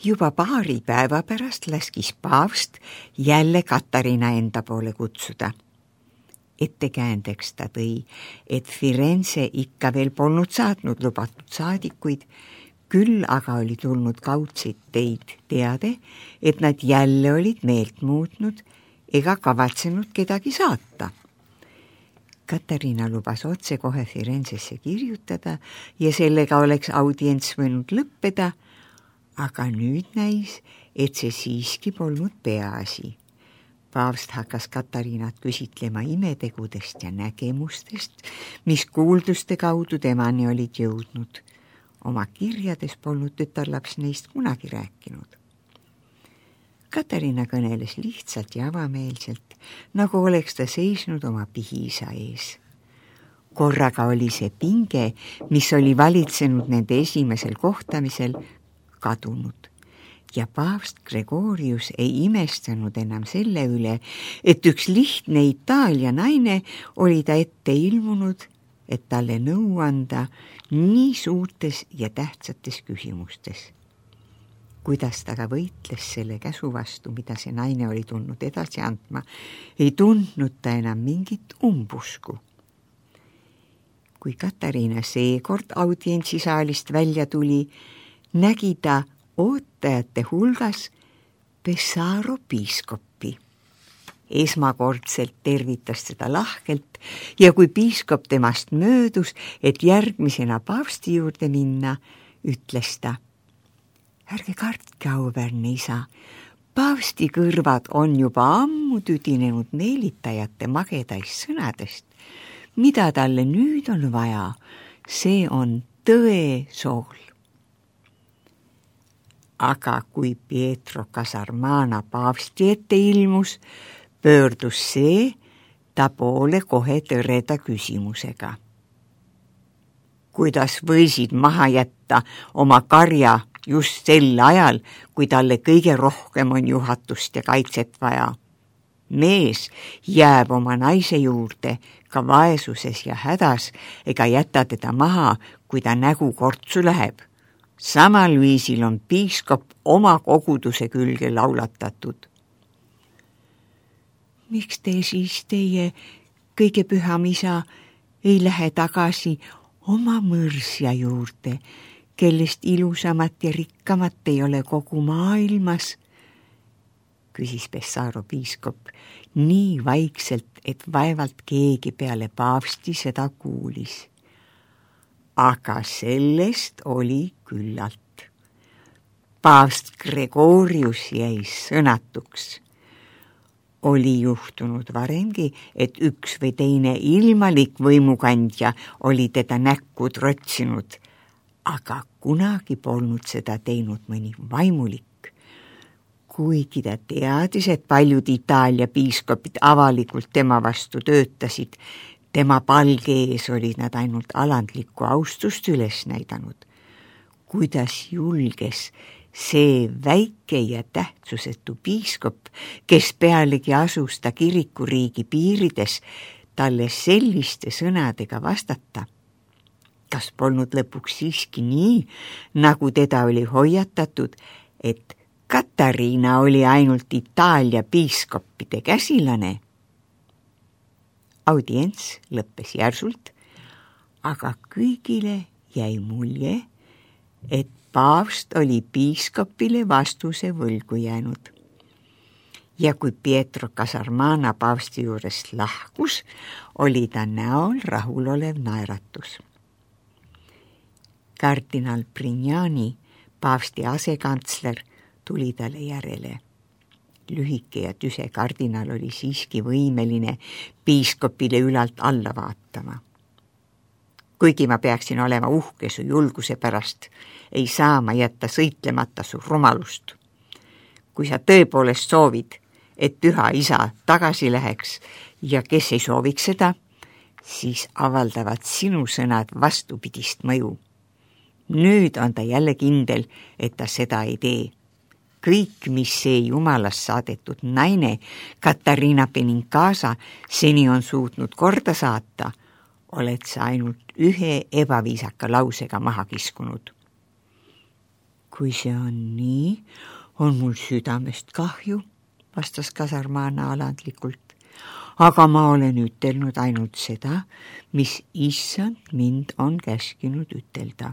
Juba paari päeva pärast laskis paavst jälle Katariina enda poole kutsuda. Ettekäändeks ta tõi, et Firenze ikka veel polnud saatnud lubatud saadikuid, küll aga oli tulnud kaudseid teid teade, et nad jälle olid meelt muutnud ega kavatsenud kedagi saata. Katariina lubas otse kohe Firenzesse kirjutada ja sellega oleks audients võinud lõppeda, aga nüüd näis, et see siiski polnud peaasi. Paavst hakkas Katariinat küsitlema imetegudest ja nägemustest, mis kuulduste kaudu temani olid jõudnud. Oma kirjades polnud tütarlaps neist kunagi rääkinud. Katariina kõneles lihtsalt ja avameelselt, nagu oleks ta seisnud oma pihiisa ees. Korraga oli see pinge, mis oli valitsenud nende esimesel kohtamisel, kadunud ja paavst Gregorius ei imestanud enam selle üle, et üks lihtne Itaalia naine oli ta ette ilmunud, et talle nõu anda nii suurtes ja tähtsates küsimustes. Kuidas ta ka võitles selle käsu vastu, mida see naine oli tulnud edasi andma, ei tundnud ta enam mingit umbusku. Kui Katariina seekord audientsisaalist välja tuli, nägi ta ootajate hulgas Pesaro piiskopi. Esmakordselt tervitas teda lahkelt ja kui piiskop temast möödus, et järgmisena paavsti juurde minna, ütles ta: ärge kartke, auväärne isa, paavsti kõrvad on juba ammu tüdinenud meelitajate magedaist sõnadest. Mida talle nüüd on vaja, see on tõe sool. Aga kui Pietro Casarmana paavsti ette ilmus, pöördus see ta poole kohe tõreda küsimusega. Kuidas võisid maha jätta oma karja just sel ajal, kui talle kõige rohkem on juhatust ja kaitset vaja? Mees jääb oma naise juurde ka vaesuses ja hädas ega jäta teda maha, kui ta nägu kortsu läheb. Samal viisil on piiskop oma koguduse külge laulatatud. Miks te siis teie kõige püham isa ei lähe tagasi oma mõrsja juurde, kellest ilusamat ja rikkamat ei ole kogu maailmas? Küsis Pesaro piiskop nii vaikselt, et vaevalt keegi peale paavsti seda kuulis. Aga sellest oli küllalt. Paavst Gregorius jäi sõnatuks. Oli juhtunud varemgi, et üks või teine ilmalik võimukandja oli teda näkku trotsinud, aga kunagi polnud seda teinud mõni vaimulik. Kuigi ta teadis, et paljud Itaalia piiskopid avalikult tema vastu töötasid, tema palge ees olid nad ainult alandlikku austust üles näidanud. Kuidas julges see väike ja tähtsusetu piiskop, kes pealegi asus ta kirikuriigi piirides, talle selliste sõnadega vastata? Kas polnud lõpuks siiski nii, nagu teda oli hoiatatud, et Katariina oli ainult Itaalia piiskoppide käsilane? Audients lõppes järsult, aga kõigile jäi mulje, et paavst oli piiskopile vastuse võlgu jäänud. Ja kui Pietro Casarmana paavsti juurest lahkus, oli ta näol rahulolev naeratus. Kardinal Prignani, paavsti asekantsler, tuli talle järele. Lühike ja tüse kardinal oli siiski võimeline piiskopile ülalt alla vaatama. Kuigi ma peaksin olema uhke su julguse pärast, ei saa ma jätta sõitlemata su rumalust. Kui sa tõepoolest soovid, et püha isa tagasi läheks ja kes ei sooviks seda, siis avaldavad sinu sõnad vastupidist mõju. Nüüd on ta jälle kindel, et ta seda ei tee. Kõik, mis see jumalast saadetud naine Katariina Benincasa seni on suutnud korda saata, oled sa ainult ühe ebaviisaka lausega maha kiskunud. kui see on nii, on mul südamest kahju, vastas kasarmaana alandlikult. Aga ma olen ütelnud ainult seda, mis issand mind on käskinud ütelda.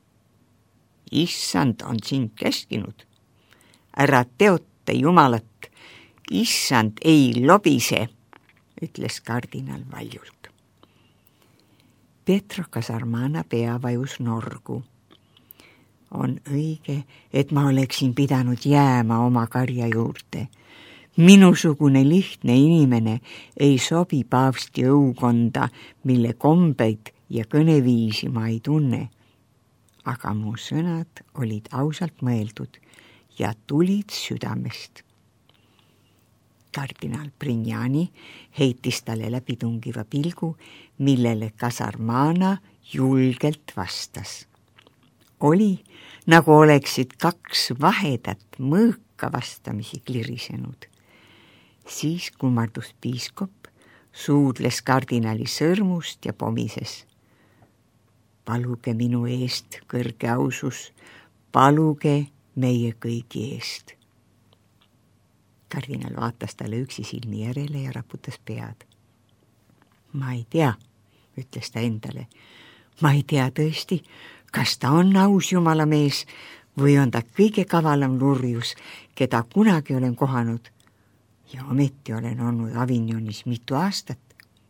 Issand on sind käskinud. Ära teota jumalat, issand ei lobise, ütles kardinal valjult. Pietro Kasarmana pea vajus norgu. On õige, et ma oleksin pidanud jääma oma karja juurde. Minusugune lihtne inimene ei sobi paavsti õukonda, mille kombeid ja kõneviisi ma ei tunne. Aga mu sõnad olid ausalt mõeldud ja tulid südamest. Kardinal Brignani heitis talle läbi tungiva pilgu, millele Kasarmana julgelt vastas. Oli, nagu oleksid kaks vahedat mõõka vastamisi klirisenud. Siis kummardus piiskop, suudles kardinali sõrmust ja pomises. Paluge minu eest, kõrge ausus, paluge meie kõigi eest. Kardinal vaatas talle üksi silmi järele ja raputas pead. Ma ei tea, ütles ta endale. Ma ei tea tõesti, kas ta on aus jumala mees või on ta kõige kavalam lurjus, keda kunagi olen kohanud. Ja ometi olen olnud Avignonis mitu aastat.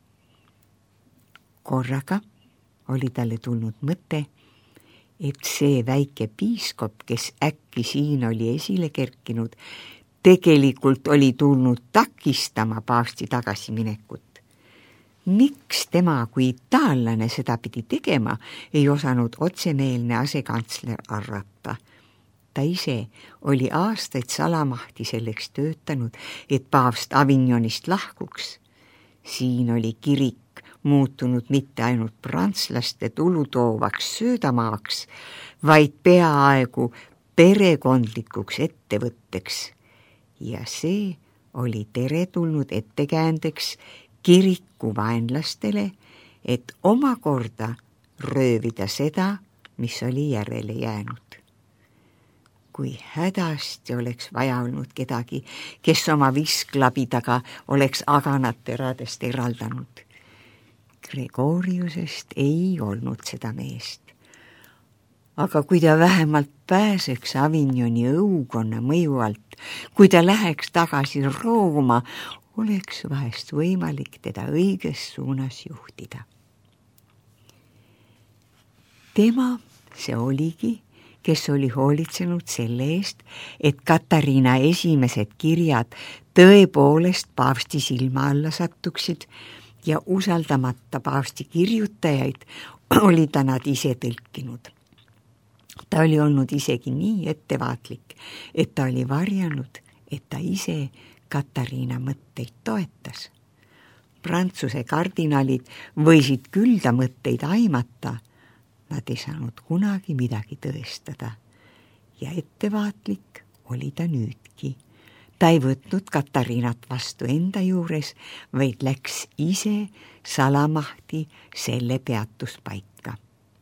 Korraga oli talle tulnud mõte, et see väike piiskop, kes äkki siin oli esile kerkinud, tegelikult oli tulnud takistama paavsti tagasiminekut. Miks tema kui itaallane seda pidi tegema, ei osanud otsemeelne asekantsler arvata. Ta ise oli aastaid salamahti selleks töötanud, et paavst Avignonist lahkuks. Siin oli kirik muutunud mitte ainult prantslaste tulutoovaks söödamaaks, vaid peaaegu perekondlikuks ettevõtteks. Ja see oli teretulnud ettekäändeks kiriku vaenlastele, et omakorda röövida seda, mis oli järele jäänud. Kui hädasti oleks vaja olnud kedagi, kes oma visklabidaga oleks aganat teradest eraldanud. Gregoriusest ei olnud seda meest. Aga kui ta vähemalt pääseks Avignoni õukonna mõju alt, kui ta läheks tagasi Rooma, oleks vahest võimalik teda õiges suunas juhtida. Tema see oligi, kes oli hoolitsenud selle eest, et Katariina esimesed kirjad tõepoolest paavsti silma alla sattuksid ja usaldamata paavsti kirjutajaid oli ta nad ise tõlkinud. Ta oli olnud isegi nii ettevaatlik, et ta oli varjanud, et ta ise Katariina mõtteid toetas. Prantsuse kardinalid võisid küll ta mõtteid aimata, nad ei saanud kunagi midagi tõestada. Ja ettevaatlik oli ta nüüdki. Ta ei võtnud Katariinat vastu enda juures, vaid läks ise salamahti selle peatuspaika.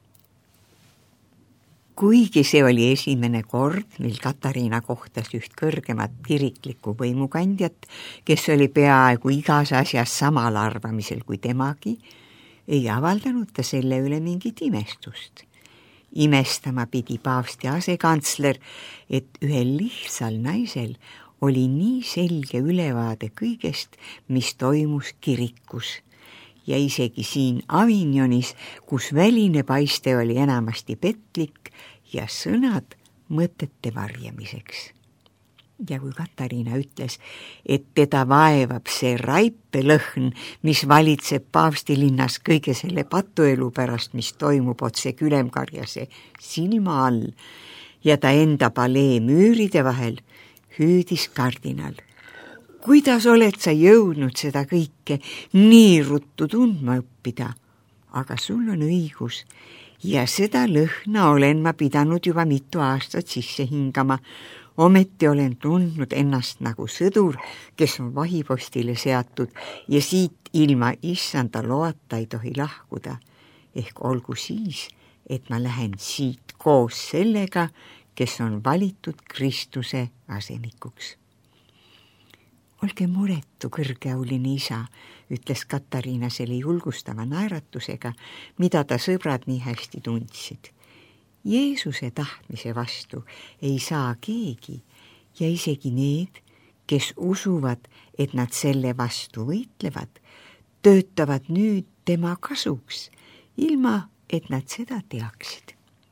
Kuigi see oli esimene kord, mil Katariina kohtas üht kõrgemat kiriklikku võimukandjat, kes oli peaaegu igas asjas samal arvamisel kui temagi, ei avaldanud ta selle üle mingit imestust. Imestama pidi paavsti asekantsler, et ühel lihtsal naisel oli nii selge ülevaade kõigest, mis toimus kirikus. Ja isegi siin Avignonis, kus väline paiste oli enamasti petlik ja sõnad mõtete varjamiseks. Ja kui Katariina ütles, et teda vaevab see raipelõhn, mis valitseb paavstilinnas kõige selle patuelu pärast, mis toimub otse Külemkarjase silma all, ja ta enda palee müüride vahel, hüüdis kardinal. Kuidas oled sa jõudnud seda kõike nii ruttu tundma õppida? Aga sul on õigus ja seda lõhna olen ma pidanud juba mitu aastat sisse hingama. Ometi olen tundnud ennast nagu sõdur, kes on vahipostile seatud ja siit ilma issanda loata ei tohi lahkuda. Ehk olgu siis, et ma lähen siit koos sellega, kes on valitud Kristuse asemikuks. Olge muretu, kõrgeauline isa, ütles Katariina selle julgustava naeratusega, mida ta sõbrad nii hästi tundsid. Jeesuse tahtmise vastu ei saa keegi ja isegi need, kes usuvad, et nad selle vastu võitlevad, töötavad nüüd tema kasuks, ilma et nad seda teaksid.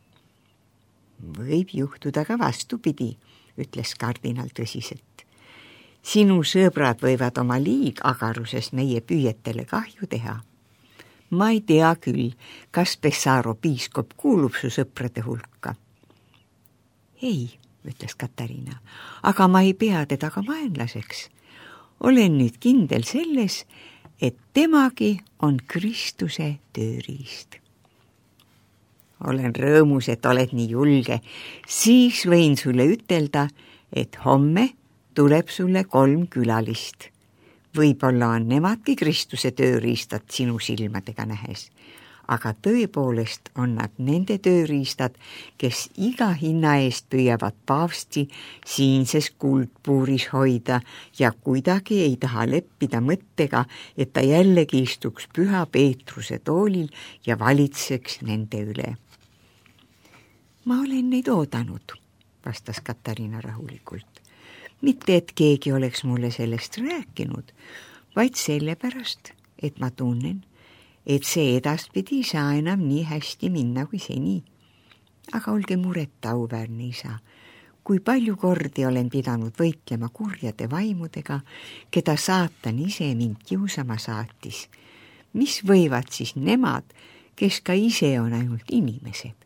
Võib juhtuda ka vastupidi, ütles kardinal tõsiselt. Sinu sõbrad võivad oma liigagarusest meie püüetele kahju teha. Ma ei tea küll, kas Pesaro piiskop kuulub su sõprade hulka. Ei, ütles Katariina, aga ma ei pea teda ka vaenlaseks. Olen nüüd kindel selles, et temagi on Kristuse tööriist. Olen rõõmus, et oled nii julge, siis võin sulle ütelda, et homme tuleb sulle 3 külalist. Võib-olla on nemadki Kristuse tööriistad sinu silmadega nähes, aga tõepoolest on nad nende tööriistad, kes iga hinna eest püüavad paavsti siinses kuldpuuris hoida ja kuidagi ei taha leppida mõttega, et ta jällegi istuks Püha Peetruse toolil ja valitseks nende üle. Ma olen neid oodanud, vastas Katariina rahulikult. Mitte, et keegi oleks mulle sellest rääkinud, vaid sellepärast, et ma tunnen, et see edaspidi ei saa enam nii hästi minna kui seni. Aga olge mureta, auväärne isa, kui palju kordi olen pidanud võitlema kurjade vaimudega, keda saatan ise mind kiusama saatis. Mis võivad siis nemad, kes ka ise on ainult inimesed?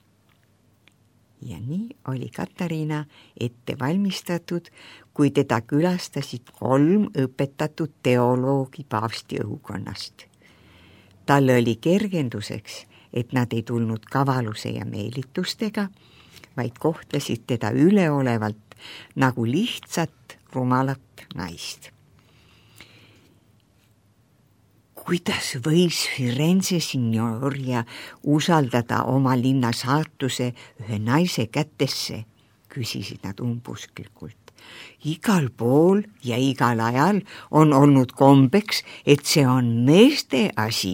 Ja nii oli Katariina ette valmistatud, kui teda külastasid 3 õpetatud teoloogi paavsti õukonnast. Talle oli kergenduseks, et nad ei tulnud kavaluse ja meelitustega, vaid kohtlesid teda üleolevalt nagu lihtsat, rumalat naist. Kuidas võis Firenze signoria usaldada oma linna saatuse ühe naise kätesse, küsisid nad umbusklikult. Igal pool ja igal ajal on olnud kombeks, et see on meeste asi.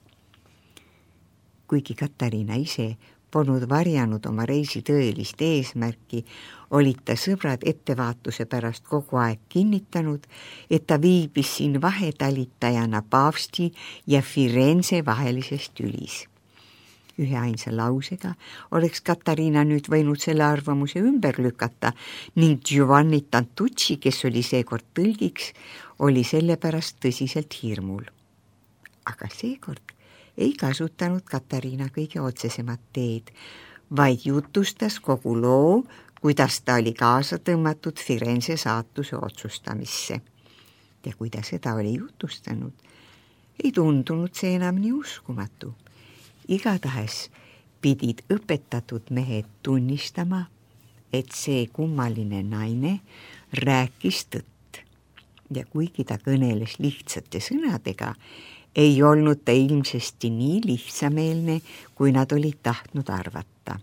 Kuigi Katariina ise polnud varjanud oma reisi tõelist eesmärki, olid ta sõbrad ettevaatuse pärast kogu aeg kinnitanud, et ta viibis siin vahetalitajana paavsti ja Firenze vahelises tülis. Ühe ainsa lausega oleks Katariina nüüd võinud selle arvamuse ümber lükata ning Giovanni Tantucci, kes oli seekord tõlgiks, oli selle pärast tõsiselt hirmul. Aga seekord ei kasutanud Katariina kõige otsesemat teed, vaid jutustas kogu loo, kuidas ta oli kaasa tõmmatud Firenze saatuse otsustamisse. Ja kui ta seda oli jutustanud, ei tundunud see enam nii uskumatu. Igatahes pidid õpetatud mehed tunnistama, et see kummaline naine rääkis tõtt. Ja kuigi ta kõneles lihtsate sõnadega, ei olnud ta ilmsesti nii lihtsameelne, kui nad olid tahtnud arvata.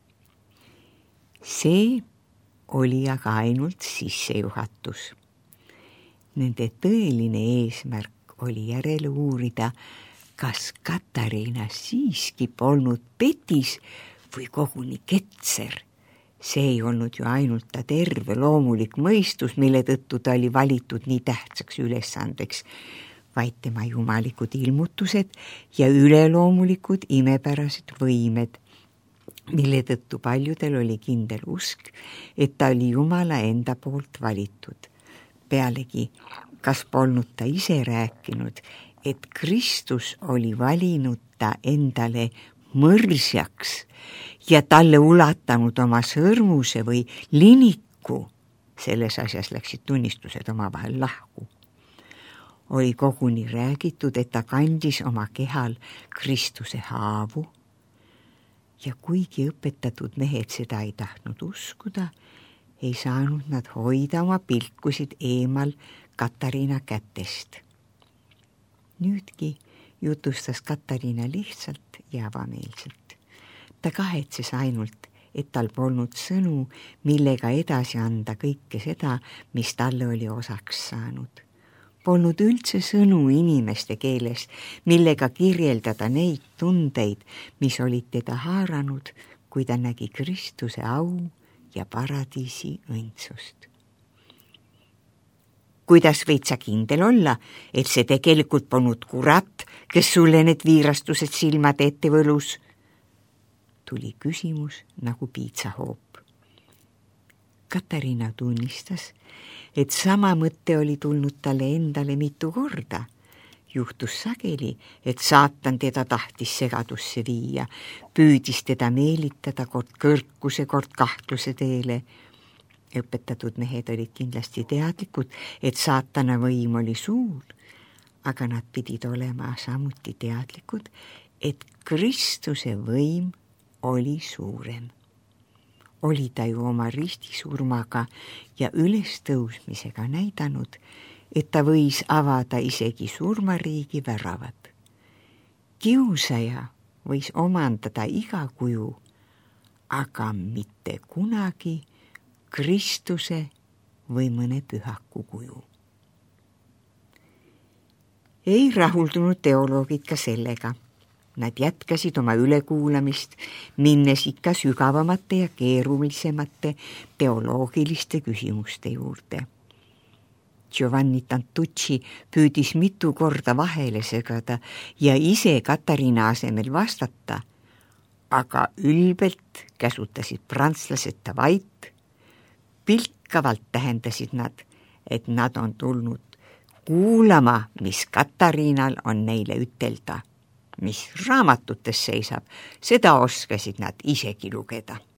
See oli aga ainult sissejuhatus. Nende tõeline eesmärk oli järele uurida, kas Katariina siiski polnud petis või koguni ketser. See ei olnud ju ainult ta terve loomulik mõistus, mille tõttu ta oli valitud nii tähtsaks ülesandeks, vaid tema jumalikud ilmutused ja üleloomulikud imepärased võimed, mille tõttu paljudel oli kindel usk, et ta oli Jumala enda poolt valitud. Pealegi, kas polnud ta ise rääkinud, et Kristus oli valinud ta endale mõrsjaks ja talle ulatanud oma sõrmuse või liniku. Selles asjas läksid tunnistused omavahel lahku. Oli koguni räägitud, et ta kandis oma kehal Kristuse haavu ja kuigi õpetatud mehed seda ei tahtnud uskuda, ei saanud nad hoida oma pilkusid eemal Katariina kätest. Nüüdki jutustas Katariina lihtsalt ja avameelselt. Ta kahetses ainult, et tal polnud sõnu, millega edasi anda kõike seda, mis talle oli osaks saanud. Polnud üldse sõnu inimeste keeles, millega kirjeldada neid tundeid, mis olid teda haaranud, kui ta nägi Kristuse au ja paradiisi õndsust. Kuidas võid sa kindel olla, et see tegelikult polnud kurat, kes sulle need viirastused silmad ette võlus? Tuli küsimus nagu piitsahoop. Katariina tunnistas, et sama mõte oli tulnud talle endale mitu korda. Juhtus sageli, et saatan teda tahtis segadusse viia, püüdis teda meelitada kord kõrkuse, kord kahtluse teele. Õpetatud mehed olid kindlasti teadlikud, et saatana võim oli suur, aga nad pidid olema samuti teadlikud, et Kristuse võim oli suurem. Oli ta ju oma ristisurmaga ja ülestõusmisega näidanud, et ta võis avada isegi surmariigi väravad. Kiusaja võis omandada iga kuju, aga mitte kunagi Kristuse või mõne pühaku kuju. Ei rahuldunud teoloogid ka sellega. Nad jätkasid oma ülekuulamist, minnes ikka sügavamate ja keerulisemate teoloogiliste küsimuste juurde. Giovanni Tantucci püüdis mitu korda vahele segada ja ise Katariina asemel vastata, aga ülbelt käsutasid prantslased ta vait. Pilkavalt tähendasid nad, et nad on tulnud kuulama, mis Katariinal on neile ütelda. Mis raamatutes seisab, seda oskasid nad isegi lugeda.